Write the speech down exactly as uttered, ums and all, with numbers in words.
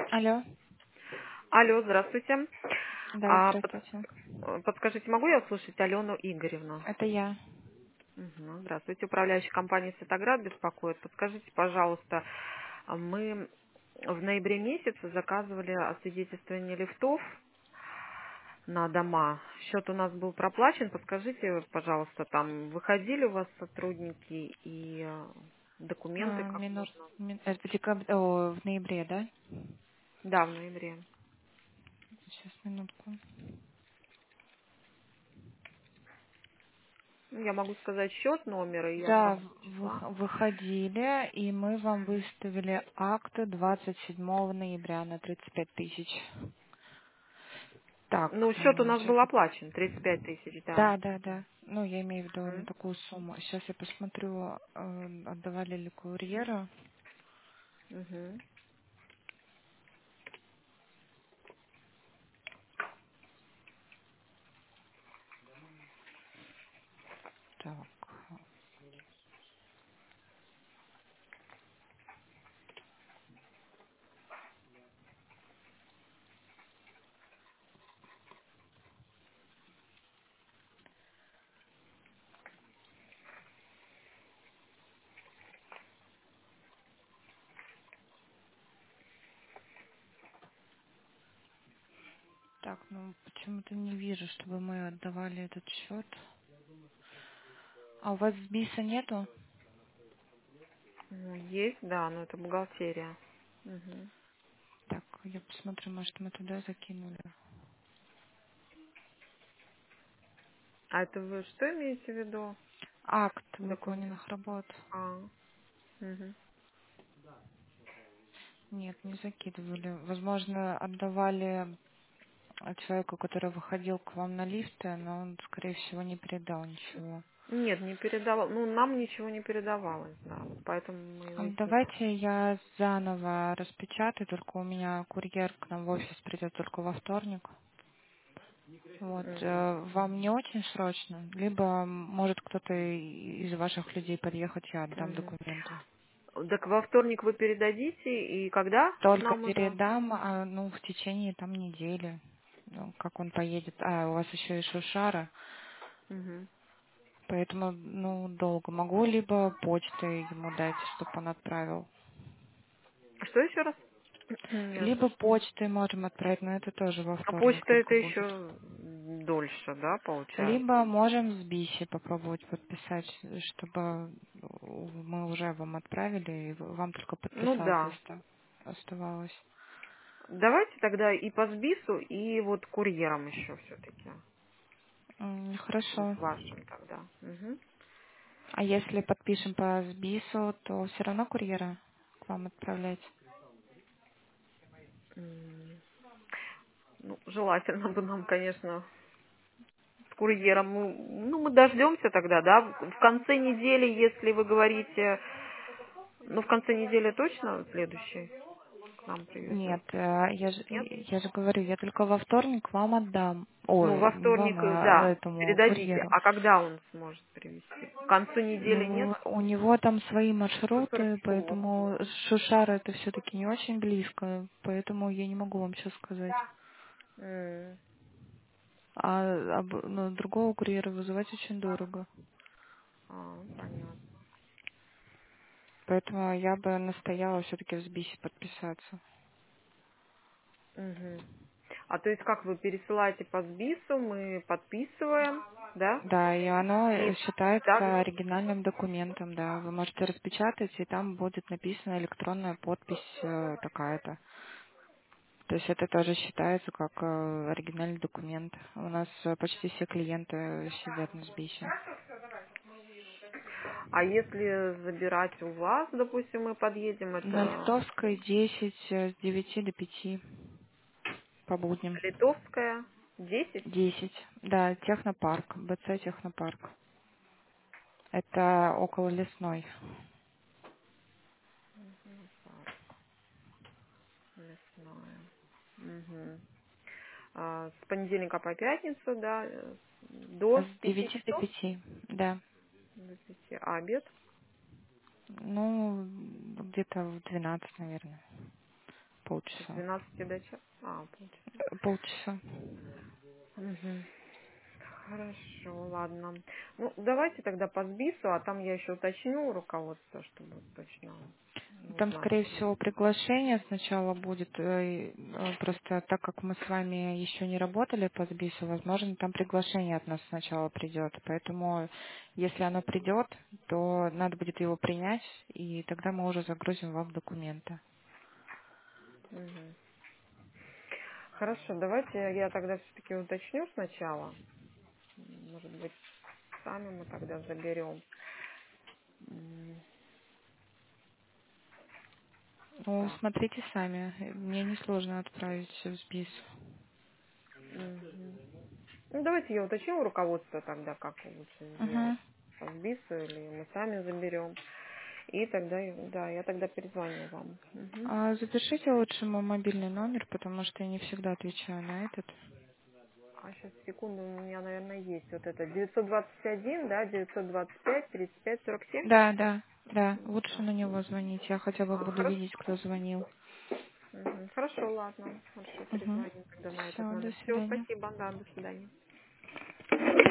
Алло. Алло, здравствуйте. Да, А, под- здравствуйте. э, подскажите, могу я услышать Алену Игоревну? Это я. Мгм, здравствуйте, управляющая компания «Светоград» беспокоит. Подскажите, пожалуйста, а мы в ноябре месяце заказывали освидетельствование лифтов на дома. Счет у нас был проплачен. Подскажите, пожалуйста, там выходили у вас сотрудники и э, документы, А, как минут, можно? мин- это в декабре, о, в ноябре, да? Да, в ноябре. Сейчас, минутку. Ну, я могу сказать счет, номер и Да, основного числа. вы- выходили, и мы вам выставили акт двадцать седьмого ноября на тридцать пять тысяч. Так, Ну, счет у нас сейчас. был оплачен, тридцать пять тысяч, да. Да, да, да. Ну, я имею в виду на Мгм. такую сумму. Сейчас я посмотрю, э, отдавали ли курьеру. Мгм. Так, так, ну почему-то не вижу, чтобы мы отдавали этот счет. А у вас БИСа нету? Ну, есть, да, но это бухгалтерия. Мгм. Так, я посмотрю, может, мы туда закинули. А это вы что имеете в виду? Акт Документ. выполненных работ. А, мгм. Нет, не закидывали. Возможно, отдавали э, человеку, который выходил к вам на лифты, но он, скорее всего, не передал ничего. Нет, не передавал. Ну, нам ничего не передавалось, да. Вот поэтому мы его А и сняли. давайте я заново распечатаю, только у меня курьер к нам в офис придет только во вторник. Вот, Мгм. э, вам не очень срочно, либо м, может кто-то и- из ваших людей подъехать, я отдам Мгм. документы. Так во вторник вы передадите, и когда Только нам уже? передам, а, ну, в течение там недели, ну, как он поедет. А, у вас еще и Шушара, Мгм. поэтому, ну, долго. Могу либо почтой ему дать, чтобы он отправил. Что еще раз? Не Либо расслышала. почтой можем отправить, но это тоже во А вторник почта только это будет. еще дольше, да, получается? Либо можем с Биси попробовать подписать, чтобы мы уже вам отправили, и вам только Ну подписать да. оста- оставалось. Давайте тогда и по СБИСу, и вот курьером еще все-таки. М, Вот Хорошо. вашим тогда. Мгм. А если подпишем по Сбису, то все равно курьера к вам отправлять? М, Ну, желательно бы нам, конечно, с курьером. Мы, ну, мы дождемся тогда, да. В в конце недели, если вы говорите, ну, в конце недели точно следующий к нам Нет, привезет? э, я же, Нет? я же говорю, я только во вторник вам отдам. Ну, Ой, во не вам, вторник, э, а да, этому передадите. курьеру. А когда он сможет привезти? К концу недели нет? Ну, у него там свои маршруты, Хорошо. поэтому Шушара это все-таки не очень близко, поэтому я не могу вам сейчас сказать. М, А об- ну, другого курьера вызывать очень дорого. А, понятно. Поэтому я бы настояла все-таки в Сбисе подписаться. Мгм. А то есть как вы пересылаете по СБИСу, мы подписываем, да? Да, и оно И э, так, считается оригинальным документом, да. Вы можете распечатать, и там будет написана электронная подпись э, такая-то. То есть это тоже считается как э, оригинальный документ. У нас э, почти все клиенты сидят на Сбисе. а если забирать у вас, допустим, мы подъедем, На это Литовской десять э, с девяти до пяти по будням. Литовская, десять? Десять. Да, технопарк, БЦ технопарк. Это около лесной. Мгм, парк лесное. Мгм. А, с понедельника по пятницу, да, э, до С пяти девяти до часов, пяти, да. до пяти, а обед? Ну, где-то в двенадцать, наверное. С полчаса. двенадцати до часа? А, полчаса. Э, Полчаса. Мгм. Хорошо, ладно. Ну, давайте тогда по СБИСу, а там я еще уточню у руководства, чтобы точно Там, узнать. скорее всего, приглашение сначала будет. э, и, э, Просто так как мы с вами еще не работали по СБИСу, возможно, там приглашение от нас сначала придет. Поэтому, если оно придет, то надо будет его принять, и тогда мы уже загрузим вам документы. Мгм. Хорошо, давайте я тогда все-таки уточню сначала. М, Может быть, сами мы тогда заберем. М, Ну, Так. смотрите сами. Мне несложно отправить в СБИС. Мгм. Ну, давайте я уточню у руководства тогда, как лучше сделать. Угу. По СБИСу или мы сами заберем. И тогда, я- да, я тогда перезвоню вам. Мгм. А запишите лучше мой мобильный номер, потому что я не всегда отвечаю на этот. А сейчас, секунду, у меня, наверное, есть вот это девятьсот двадцать один, да, девятьсот двадцать пять, тридцать пять, сорок семь. Да, да, да. Лучше Да. на него звонить. Я хотя бы А, буду хорошо. видеть, кто звонил. Мгм. Хорошо, ладно. Хорошо, Угу. перезвоним тогда на этот Все, до номер. Все, свидания. спасибо, да, до свидания.